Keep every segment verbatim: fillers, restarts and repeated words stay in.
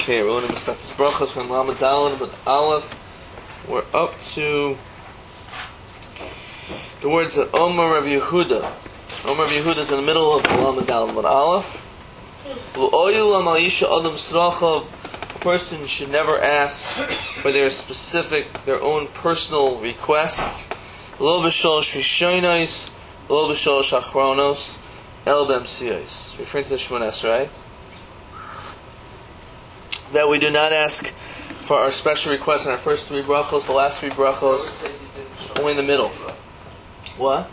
Okay, we're going to start this brachas when Lamed Daled with Aleph. We're up to the words of Omer Rav Yehuda. Omer Rav Yehuda is in the middle of Lamed Daled with Aleph. A person should never ask for their specific, their own personal requests. Lo b'sholosh rishonos, lo b'sholosh achronos, el b'msiyos. Referring to the Shemona Esrei. That we do not ask for our special requests in our first three brachos, the last three brachos, only in the middle. What?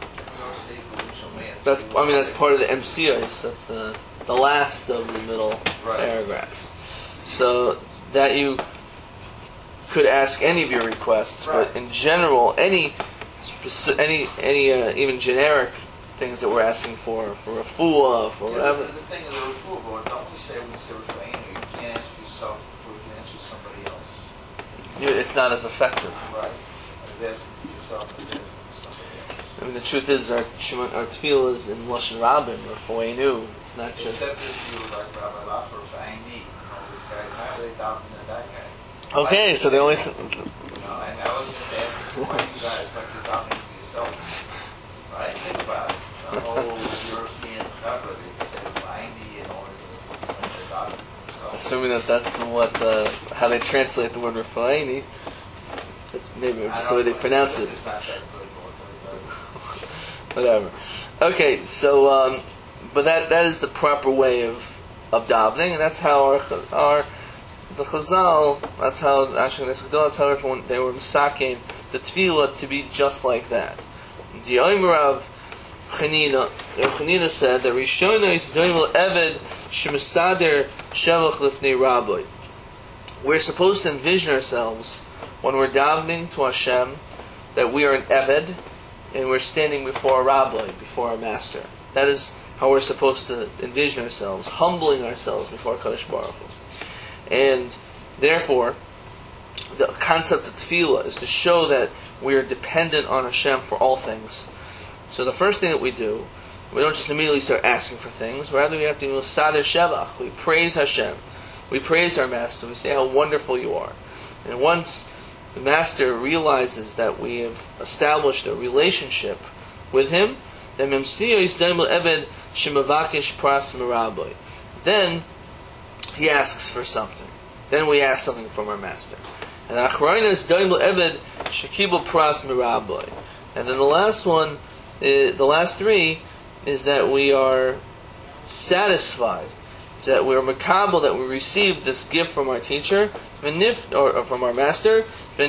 That's, I mean, that's part of the M C Is. That's the the last of the middle paragraphs. So that you could ask any of your requests, but in general, any speci- any any uh, even generic things that we're asking for, for refuah, for yeah, whatever. The, the thing is, the refuah, don't we say when we say refuah, you can't ask for yourself before you can ask for somebody else. You, it's not as effective. Right. As asking for yourself as asking for somebody else. I mean, the truth is, our our tefillah is in Lashon Rabbim, or Foeinu. It's not just. Except if you like Rabbi Laffer, for Aini, you know, this guy's not really doubting that guy. Okay, like, so the only. Th- you know, and I was just asking why you guys like you're doubting for yourself. Right? Think about it. The whole European cover, they say Aini and all this, like they're doubting for themselves. Assuming that that's what uh, how they translate the word Refaini, maybe it's just the way they pronounce it. It's not that good, or Whatever. Okay, so um, but that that is the proper way of of davening, and that's how our our the Chazal, that's how actually that's how everyone they were misaking the tefillah to be just like that. The Omer of Chanina, Chanina said that Rishona is doimel eved shemisader shelach lifnei rabbi. We're supposed to envision ourselves when we're davening to Hashem that we are an eved and we're standing before a rabbi, before our master. That is how we're supposed to envision ourselves, humbling ourselves before Kadosh Baruch Hu. And therefore, the concept of tefillah is to show that we are dependent on Hashem for all things. So the first thing that we do, we don't just immediately start asking for things, rather we have to do sader shevach. We praise Hashem. We praise our master. We say how wonderful you are. And once the master realizes that we have established a relationship with him, then then he asks for something. Then we ask something from our master. And and then the last one, is, the last three, is that we are satisfied, that we are makabel, that we received this gift from our teacher, or, or from our master,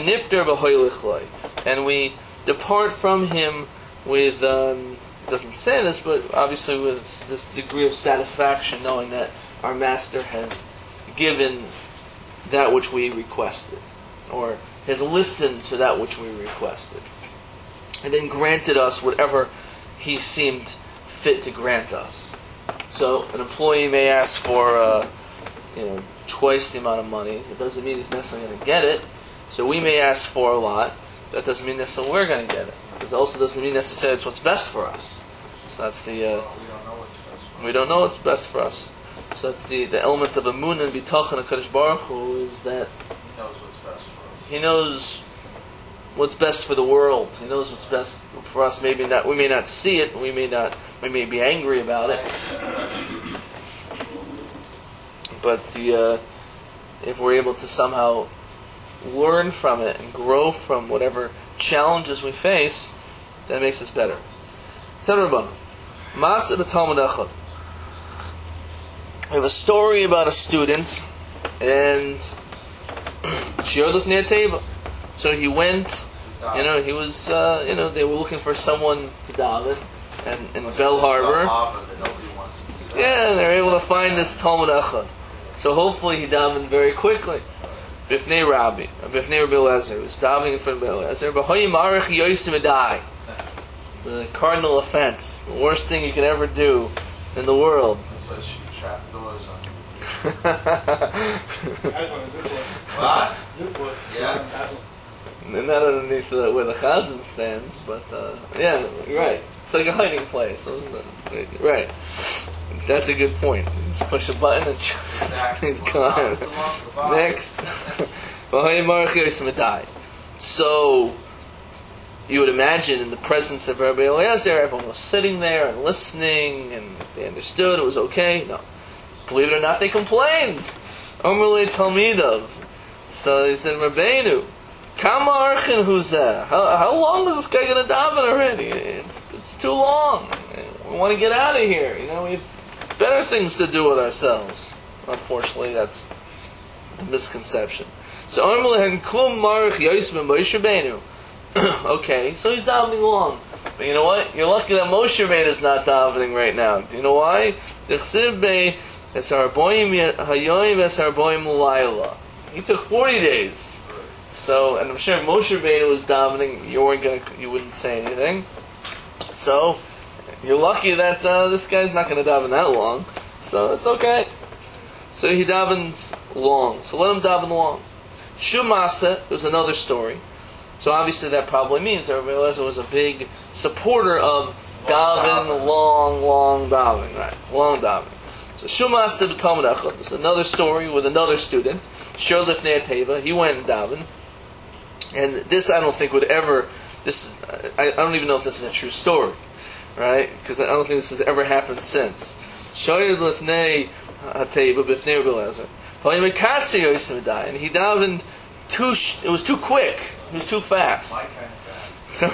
and we depart from him with, um, doesn't say this, but obviously with this degree of satisfaction, knowing that our master has given that which we requested, or has listened to that which we requested, and then granted us whatever he seemed fit to grant us. So an employee may ask for, uh, you know, twice the amount of money. It doesn't mean he's necessarily going to get it. So we may ask for a lot. That doesn't mean necessarily we're going to get it. It also doesn't mean necessarily it's what's best for us. So that's the. Uh, we don't know what's best for us. We don't know what's best for us. So that's the, the element of Amun and Bitachon of Kadosh Baruch Hu is that he knows what's best for us. He knows what's best for the world. He knows what's best for us. Maybe not. We may not see it. We may not. We may be angry about it. But the uh, if we're able to somehow learn from it and grow from whatever challenges we face, that makes us better. We have a story about a student, and so he went. You know, he was. Uh, you know, they were looking for someone to daven, and in Bell Harbor. Yeah, they were able to find this Talmud Echad. So hopefully he davened very quickly. Bifnei Rabbi, Bifnei Rabbi Eliezer, was davening in front of Rabbi Eliezer. B'hoyim arich yosim edai. The cardinal offense, the worst thing you can ever do in the world. That's why she trapped doors on. What? Yeah. And not underneath the, where the chazan stands, but uh, yeah, right. It's like a hiding place, right? That's a good point. Just push a button and Exactly. he's Well, gone. it's along the bottom. Next. So, you would imagine in the presence of Rabbi Eliezer, everyone was sitting there and listening, and they understood it was okay. No. Believe it or not, they complained. Omrli Talmidov. So they said, Rabbeinu, Kama Archin Huzeh. How, how long is this guy going to daven already? It's, it's too long. We want to get out of here. You know, we have better things to do with ourselves. Unfortunately, that's the misconception. So Omrli Hen Klum Marich Yosem Moshe Rabbeinu. Okay, so he's davening long. But you know what? You're lucky that Moshe Rabbeinu is not davening right now. Do you know why? He took forty days. So, and I'm sure Moshe Rabbeinu was davening. You weren't gonna, you wouldn't say anything. So, you're lucky that uh, this guy's not going to daven that long. So it's okay. So he davens long. So let him daven long. Shumasa was another story. So obviously that probably means that Rabbi Eliezer was a big supporter of daven, long, long daven, right? Long daven. So Shumasa b'Talmud Echad. There's another story with another student, Shor Lifnei Teva. He went and daven, and this I don't think would ever. This I, I don't even know if this is a true story, right? Because I don't think this has ever happened since. Shor Lifnei Teva b'Fnei Rabbi Eliezer. And he davened too. It was too quick. It was too fast. So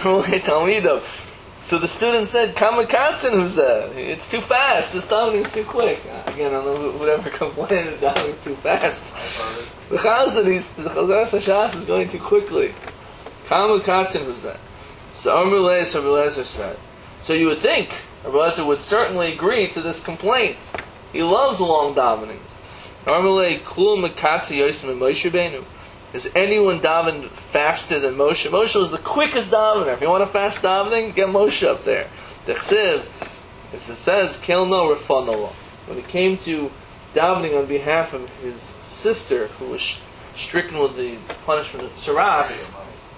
So the student said, Kamakatsin, who's that? It's too fast. This davening is too quick. Again, I don't know who would ever complain that davening is too fast. The Chazan, the Chazan Shas is going too quickly. Kamakatsin, who's that? So Amr Leis, Rabbi Eliezer said. So you would think Rabbi Eliezer would certainly agree to this complaint. He loves long davenings. Amr Leis, Klum Makatsi Yosem and Moshe Rabbeinu. Is anyone daven faster than Moshe? Moshe was the quickest davener. If you want a fast davening, get Moshe up there. T'chsiv, as it says, Kel no Rafanallah. When it came to davening on behalf of his sister, who was stricken with the punishment of Tsaras,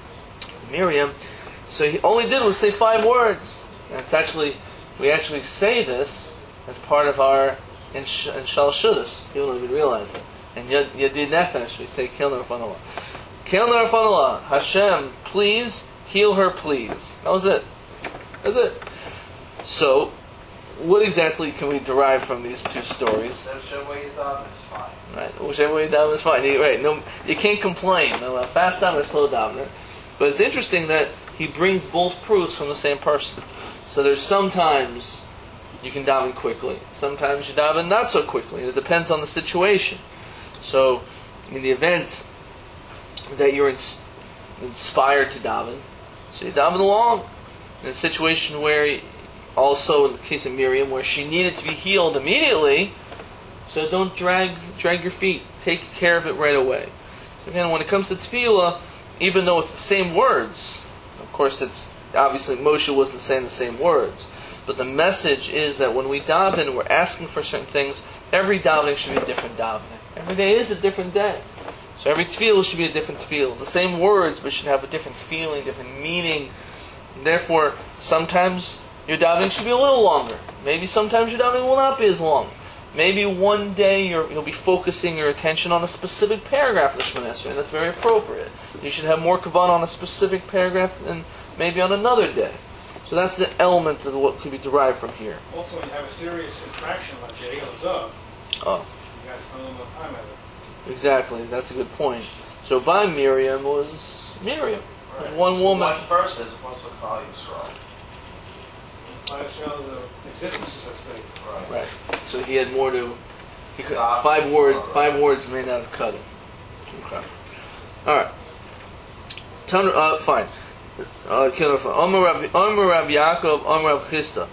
Miriam, so he all he did was say five words. And it's actually, we actually say this as part of our in Shal Shudas. People don't even realize it. And Yadid Nefesh, we say, Kill Narfanallah. Kill Narfanallah. Hashem, please, heal her, please. That was it. That's it. So, what exactly can we derive from these two stories? Whichever way you daven is fine. Right, whichever way you daven is fine. You, right, no, you can't complain. No, a fast davener, slow davener. But it's interesting that he brings both proofs from the same person. So there's sometimes you can daven quickly. Sometimes you daven not so quickly. It depends on the situation. So, in the event that you're ins- inspired to daven, so you daven along. In a situation where, also in the case of Miriam, where she needed to be healed immediately, so don't drag drag your feet. Take care of it right away. Again, when it comes to tefillah, even though it's the same words, of course, it's obviously Moshe wasn't saying the same words, but the message is that when we daven, we're asking for certain things. Every davening should be a different davening. Every day is a different day. So every tefillah should be a different tefillah. The same words, but should have a different feeling, different meaning. And therefore, sometimes your davening should be a little longer. Maybe sometimes your davening will not be as long. Maybe one day you're, you'll be focusing your attention on a specific paragraph of the Shemona Esrei, and that's very appropriate. You should have more kavanah on a specific paragraph than maybe on another day. So that's the element of what could be derived from here. Also, when you have a serious infraction like Jay Zav, Oh. you guys spend a little more time at it. Exactly, that's a good point. So by Miriam was Miriam. Right. One So woman. one person is supposed to call Yisrael. I show the existence is at stake. Right. Right. So he had more to. He could, Ah, five words. right. Five words may not have cut it. Okay. All right. Ton, uh, fine. Uh, Omer Rav Yaakov, Omer Rav Chisda.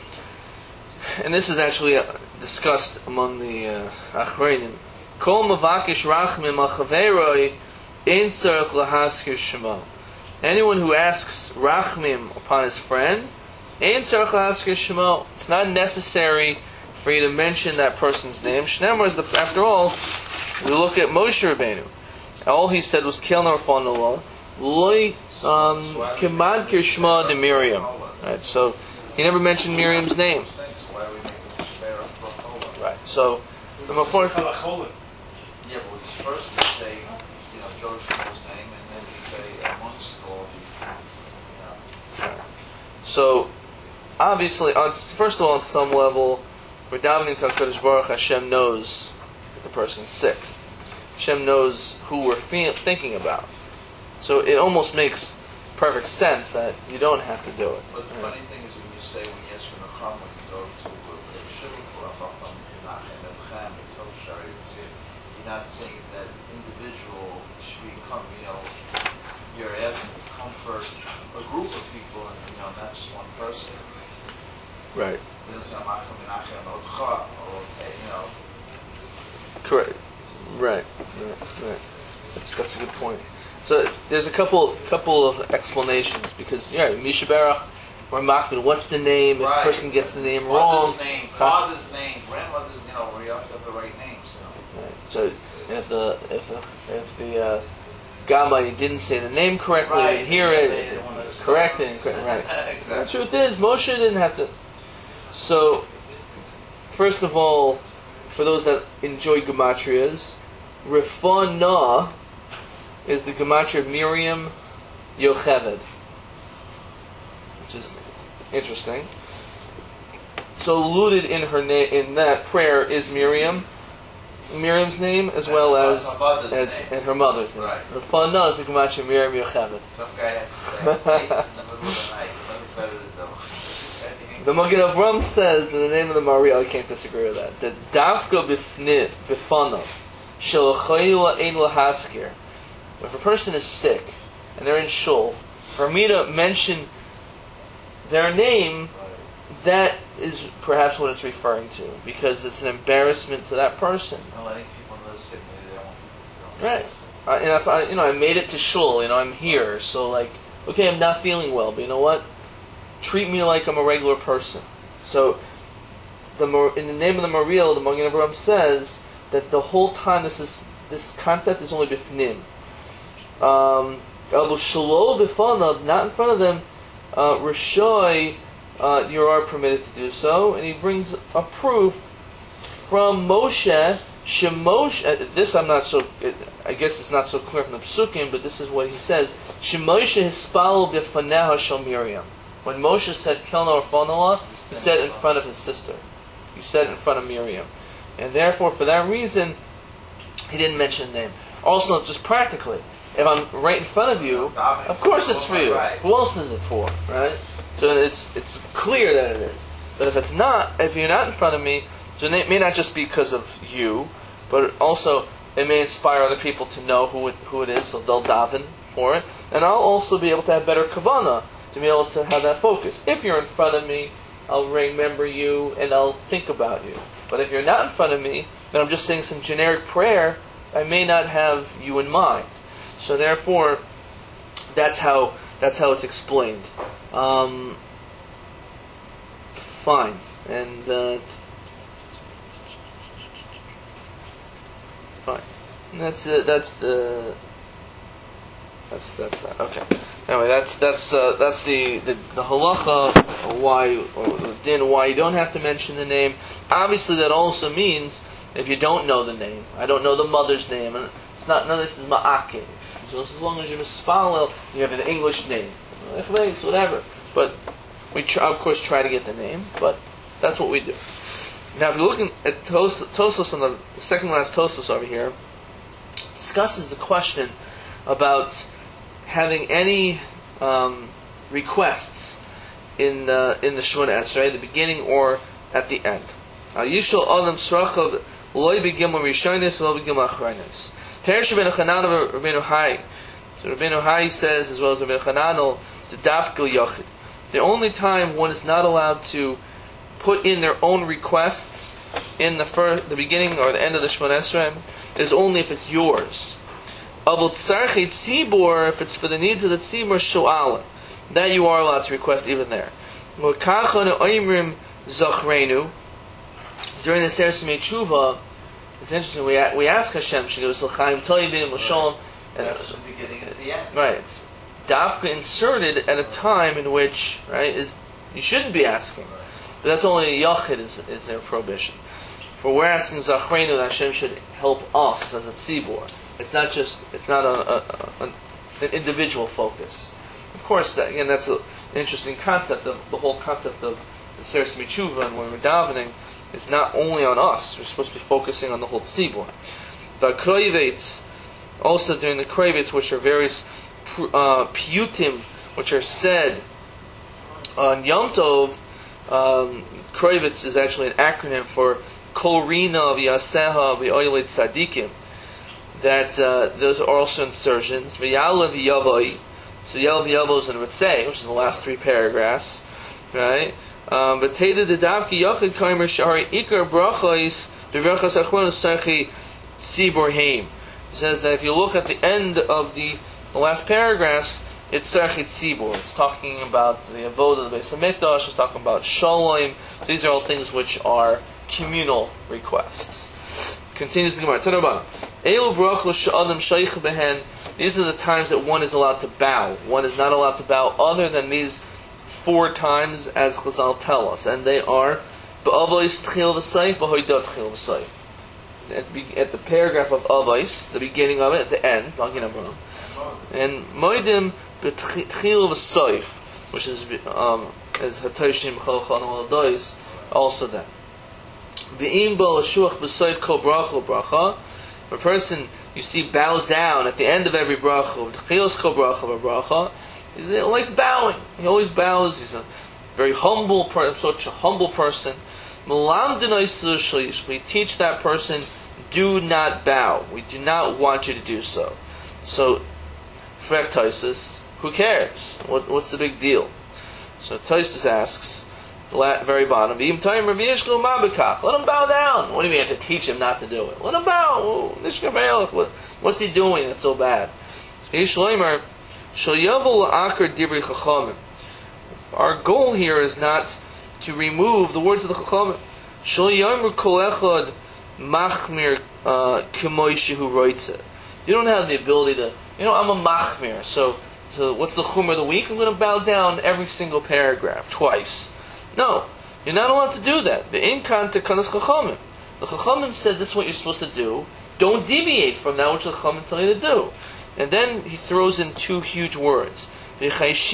And this is actually uh, discussed among the Achreinim. Kol mavakish rachmim al chaveroi ein tzarich lahaskir shemo. Anyone who asks rachmim upon his friend, ein tzarich lahaskir shemo. It's not necessary for you to mention that person's name. Shneimar is the, after all, we look at Moshe Rabbeinu. All he said was Kel Narfanallah, Loi Kimad Kirshma de Miriam. Right, so he never mentioned Miriam's name. Why do we make a Shemera from So the Mefor. Kalacholin. Yeah, but first we say, you know, Joe Shmuel's name, and then we say amongst all these things. You know. So obviously, on first of all, on some level, we're davening to HaKadosh Baruch Hashem knows that the person's sick. Hashem knows who we're fe- thinking about. So it almost makes perfect sense that you don't have to do it. But the funny thing is when you say when yes for Nacham, when you go to a Shul for Racham, Menachem, Evchem, Etel Shari, you're not saying that individual should become, you know, you're asking to comfort a group of people and, you know, not just one person. Right. You know, say Menachem, Menachem, Otcha, or, you know. Correct. Right. Right. Right. That's, that's a good point. So there's a couple couple of explanations because yeah, Misha Berach or Machman, what's the name? If Right. the person gets the name wrong. Mother's name, father's name, grandmother's, you know, where you have to have the right names. You know. Right. So if the if the if the uh, Gabbai didn't say the name correctly, Right. they didn't hear Yeah, it, they it didn't want to correct it, correct, right. Exactly. The truth is, Moshe didn't have to. So, first of all, for those that enjoy gematrias, Rifana is the gematria of Miriam Yocheved, which is interesting. So alluded in her na- in that prayer is Miriam, Miriam's name as well And as her mother's as name. and her mother's name. Right. Rifana is the gematria of Miriam Yocheved. Some guy had to stay late in the middle of the night. Nothing better to do. The Magen Avram says in the name of the Maria, I can't disagree with that. That Dafka bifnit bifanav shelachayla ein lahaskir. If a person is sick and they're in shul, for me to mention their name, that is perhaps what it's referring to, because it's an embarrassment to that person. And letting people know sick, maybe they don't want people to know. Right. Uh, and if I, you know, I made it to shul, you know, I'm here, so like, okay, I'm not feeling well, but you know what? Treat me like I'm a regular person. So, the in the name of the Maria, the Magen Avraham says that the whole time this is this concept is only bifnim. Um, Elbu shalol bifanav, not in front of them. Uh, Rishoy, uh, you are permitted to do so, and he brings a proof from Moshe. Shemoshe. Uh, this I'm not so. It, I guess it's not so clear from the Psukim, but this is what he says. Shemoshe hispal bifaneha shel Miriam. When Moshe said Kelna or Fanala, he said it in front of his sister. He said it in front of Miriam. And therefore, for that reason, he didn't mention the name. Also, just practically, if I'm right in front of you, of course it's for you. Who else is it for, right? So it's it's clear that it is. But if it's not, if you're not in front of me, so it may not just be because of you, but also it may inspire other people to know who it, who it is, so they'll daven for it. And I'll also be able to have better kavanah, to be able to have that focus. If you're in front of me, I'll remember you and I'll think about you. But if you're not in front of me, then I'm just saying some generic prayer, I may not have you in mind. So therefore, that's how that's how it's explained. Um, fine. And uh, fine. And that's uh, that's the that's that's that. Okay. Anyway, that's that's uh, that's the, the, the halacha why or the din why you don't have to mention the name. Obviously, that also means if you don't know the name, I don't know the mother's name, and it's not none of this is ma'akev. So as long as you're mispalel, you have an English name, whatever. But we try, of course try to get the name, but that's what we do. Now, if you're looking at Tos, Tosos on the, the second last Tosos over here, discusses the question about having any um, requests in uh, in the Shemona Esrei, at the beginning or at the end. Yishol Adam Srachav Loi Begimel Rishonis Loi Begimel Achronis. Perish Rabbeinu Chananel Rabbeinu Hai. So Rabbeinu Hai says, as well as Rabbeinu Chananel, the Dafkil Yochid. The only time one is not allowed to put in their own requests in the first, the beginning or the end of the Shemona Esrei is only if it's yours. Avot Tzarchei Tzibor, if it's for the needs of the Tzibor, Sho'ala, that you are allowed to request even there. L'kachon oimrim zachrenu. During the Sefer Simei Tshuva, it's interesting. We we ask Hashem, she goes l'chaim toivim l'shalom, and That's the beginning and the end. right, it's dafka inserted at a time in which right is you shouldn't be asking, but that's only a yachid is is their prohibition. where we're asking Zachrenu that Hashem should help us as a tzibur. It's not just, it's not a, a, a, an individual focus. Of course, that, again, that's a, an interesting concept. The, the whole concept of the Seres Mitzvah, and when we're davening, it's not only on us. We're supposed to be focusing on the whole tzibur. The Kroivets, also during the Kroivets, which are various uh, piyutim, which are said on Yom Tov, um, Kroivets is actually an acronym for Kol Rina V'Yaseha V'Oylet Tzadikim. That uh, those are also insertions. V'Yalav V'Yavoi. So Yalav V'Yavo is in Ritzei, which is the last three paragraphs, right? Um, but Teda the Davki Yachid Kaimer Shari Ikar Brachos B'Berachos Achronos Sarchi Tzibur Heim. It says that if you look at the end of the, the last paragraphs, it's Sarchi Tzibur. It's talking about the Avodah of the Beis Hamikdash. It's talking about Shalom. These are all things which are communal requests. Continues the Gemara. Elu brachos she'adam shaykh behen. These are the times that one is allowed to bow. One is not allowed to bow other than these four times, as Chazal tell us, and they are ba'avos tchil v'sayf, ba'hoidat tchil v'sayf. At the paragraph of avos, the beginning of it, at the end, and moedim b'tchil v'sayf, which is um, as hatoshim chalchan oladois, also then. V'im bo l'shuach b'sayf kol bracha bracha. A person you see bows down at the end of every bracha, v'tchilos kol bracha bracha. He likes bowing. He always bows. He's a very humble person, such a humble person. We teach that person, do not bow. We do not want you to do so. So, Frek Taisus, who cares? What, what's the big deal? So Taisus asks, the very bottom, let him bow down. What do you mean you have to teach him not to do it? Let him bow. What's he doing that's so bad? Our goal here is not to remove the words of the Chachamim. You don't have the ability to, you know, I'm a machmir, so, so what's the chumrah of the week? I'm going to bow down every single paragraph, twice. No, you're not allowed to do that. The inkan tekanas Chachamim. The Chachamim said this is what you're supposed to do. Don't deviate from that which the Chachamim tell you to do. And then he throws in two huge words. We're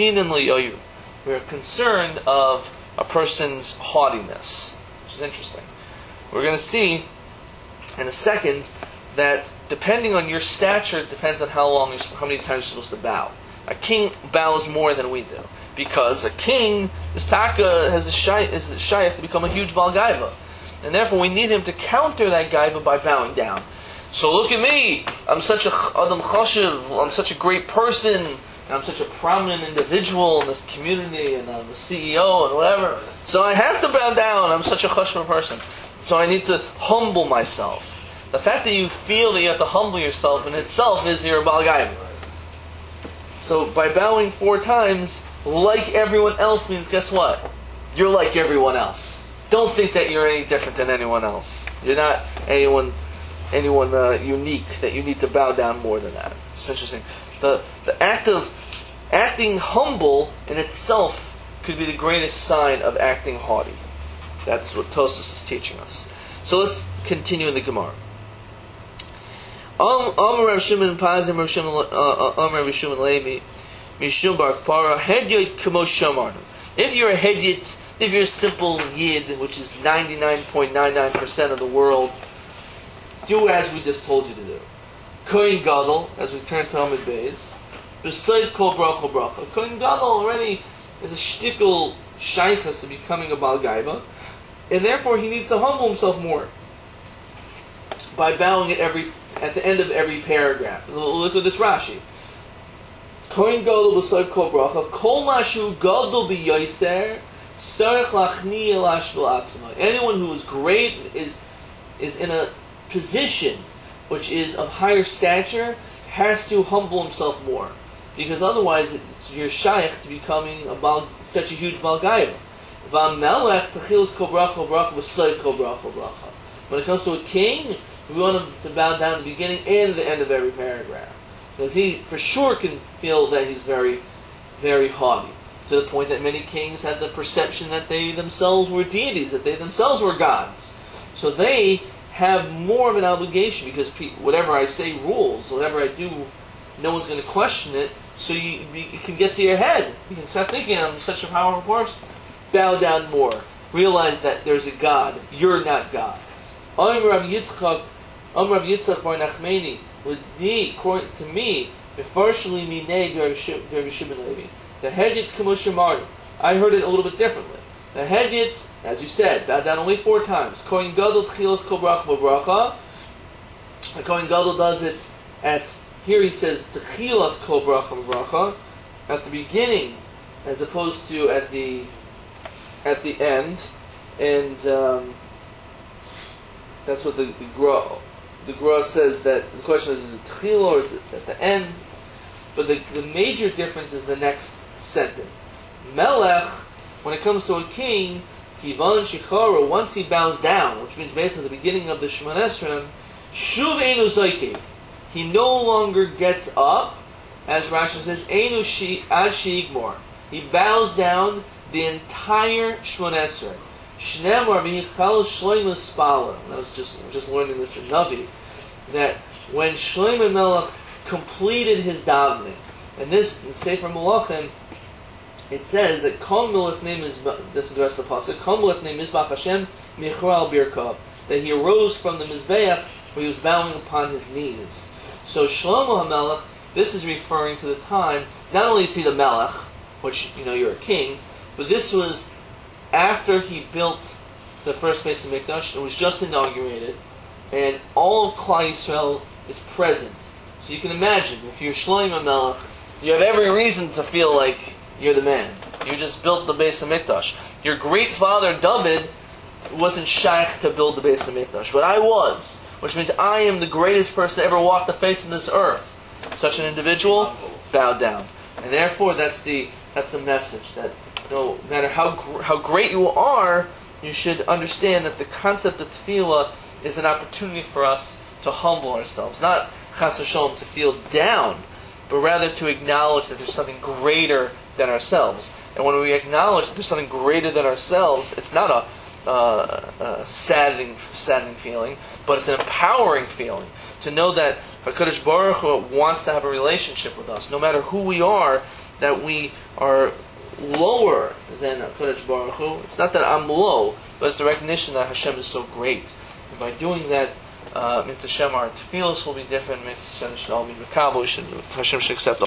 concerned of a person's haughtiness, which is interesting. We're going to see in a second that depending on your stature, it depends on how long, you're, how many times you're supposed to bow. A king bows more than we do, because a king, this taka has a shy, is shy to become a huge Baal Gaiva, and therefore we need him to counter that Gaiva by bowing down. So look at me, I'm such a Adam Chashiv, I'm such a great person, and I'm such a prominent individual in this community, and I'm a C E O and whatever. So I have to bow down, I'm such a Chashiv person. So I need to humble myself. The fact that you feel that you have to humble yourself in itself is your Baal Gaiva. So by bowing four times, like everyone else means, guess what? You're like everyone else. Don't think that you're any different than anyone else. You're not anyone... anyone uh, unique that you need to bow down more than that. It's interesting. The the act of acting humble in itself could be the greatest sign of acting haughty. That's what Tosfos is teaching us. So let's continue in the Gemara. Amar Rav Shimon Pazim Rav Shimon Amar Rav Shimon Levi Mishum Bar Kapara Hedyot Kamo Shomarnu. If you're a Hedyot, if you're a simple Yid, which is ninety-nine point nine nine percent of the world, do as we just told you to do. Kohen Gadol, as we turn to Amid Beis, beside Kol Bracha Bracha. Kohen Gadol already is a shtickle shaychus to becoming a Baal Gaiva, and therefore he needs to humble himself more by bowing at every at the end of every paragraph. Look at this Rashi. Kohen Gadol beside Kol Bracha, Kol Mashu Gadol b'Yoser Sarech Lachni Elash V'Atzma. Anyone who is great is is in a position which is of higher stature has to humble himself more, because otherwise it's, you're shaykh to becoming a Baal, such a huge Baal Gaiva. When it comes to a king, we want him to bow down at the beginning and the end of every paragraph, because he for sure can feel that he's very, very haughty, to the point that many kings had the perception that they themselves were deities, that they themselves were gods. So they have more of an obligation because pe- whatever I say rules, whatever I do, no one's going to question it. So you, you can get to your head. You can start thinking, I'm such a powerful person. Bow down more. Realize that there's a God. You're not God. Om Rav Yitzchak, Om Rav Yitzchak Bar Nachmani, with me, according to me, Mefarshli Minei Rav Shimon Levi. The Hedjit Kamush. I heard it a little bit differently. The Hedjit, as you said, bow down only four times. Kohen Gadol Tchilos Kol Bracha B'Bracha. The Kohen Gadol does it at, here he says, Tchilos Kol Bracha B'Bracha, at the beginning, as opposed to at the at the end, and um, that's what the the Gra, the Gra says. That the question is: is it Tchila or is it at the end? But the the major difference is the next sentence. Melech, when it comes to a king, Kivan Shichara, once he bows down, which means basically the beginning of the Shemon Esrei, Shuv Einu Zoikev, he no longer gets up, as Rashi says, Einu Shi Ad Sheigmor. He bows down the entire Shemon Esrei. Shneimar v'yichal Shlomo Spala. I was just just learning this in Navi, that when Shlomo Melech completed his davening, and this in Sefer Malachim, it says that Kol Milifnei Mizbach, this is the rest of the pasuk, Kol Milifnei Mizbach Hashem Michral Birkav, that he arose from the Mizbeach where he was bowing upon his knees. So Shlomo HaMelech, this is referring to the time, not only is he the Melech, which, you know, you're a king, but this was after he built the first Beis HaMikdash. It was just inaugurated, and all of Klal Yisrael is present. So you can imagine, if you're Shlomo HaMelech, you have every reason to feel like you're the man. You just built the Beis HaMikdash. Your great father David wasn't shaykh to build the Beis HaMikdash, but I was, which means I am the greatest person to ever walk the face of this earth. Such an individual, bow down, and therefore that's the that's the message, that no matter how gr- how great you are, you should understand that the concept of tefillah is an opportunity for us to humble ourselves, not chas v'sholom to feel down, but rather to acknowledge that there's something greater than ourselves. And when we acknowledge that there's something greater than ourselves, it's not a, uh, a saddening, saddening feeling, but it's an empowering feeling to know that HaKadosh Baruch Hu wants to have a relationship with us, no matter who we are, that we are lower than HaKadosh Baruch Hu. It's not that I'm low, but it's the recognition that Hashem is so great. And by doing that, uh, Mitzvah Hashem, our tefillos will be different. Mitzvah Hashem, Hashem should accept